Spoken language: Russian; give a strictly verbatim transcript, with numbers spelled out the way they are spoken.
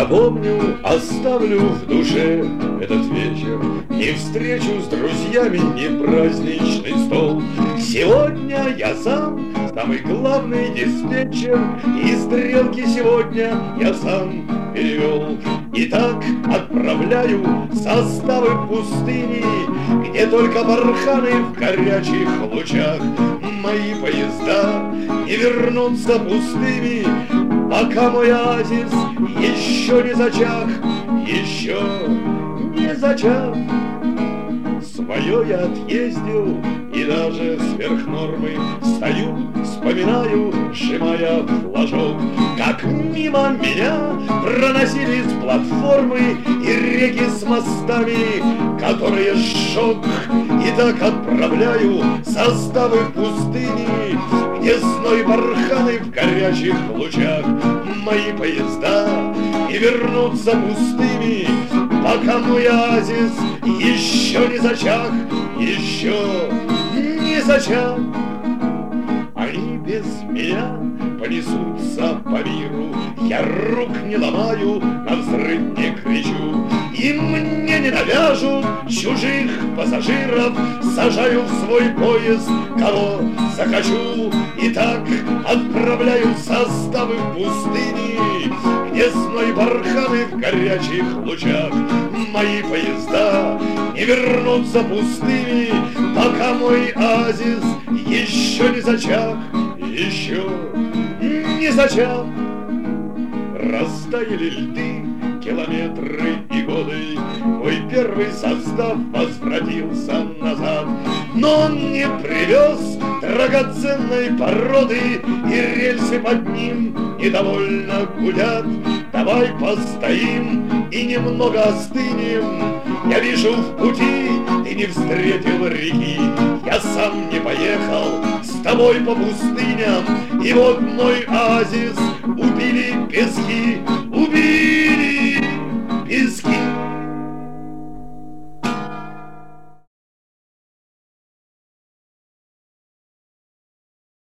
Запомню, оставлю в душе этот вечер, не встречу с друзьями, не праздничный стол. Сегодня я сам, самый главный диспетчер, и стрелки сегодня я сам перевел. Итак, отправляю составы пустыни, где только барханы в горячих лучах. Мои поезда не вернутся пустыми, пока мой оазис еще не зачах, еще не зачах. Свое я отъездил, и даже сверх нормы стою, вспоминаю, сжимая флажок, как мимо меня проносились платформы и реки с мостами, которые сжег. И так отправляю составы пустыни, где зной барханы в горячих лучах. Мои поезда не вернутся пустыми, пока мой оазис еще не зачах, еще не зачах. Они без меня понесутся по миру, я рук не ломаю, на взрыв не кричу. И мне не навяжут чужих пассажиров, сажаю в свой поезд, кого захочу. И так отправляю составы в пустыни, где зной барханы в горячих лучах. Мои поезда не вернутся пустыми, пока мой оазис еще не зачах, еще не зачах. Растаяли льды, километры и годы, мой первый состав возвратился назад. Но он не привез драгоценной породы, и рельсы под ним недовольно гудят. Давай постоим и немного остынем. Я вижу, в пути ты не встретил реки, я сам не поехал с тобой по пустыням. И вот мой оазис убили пески,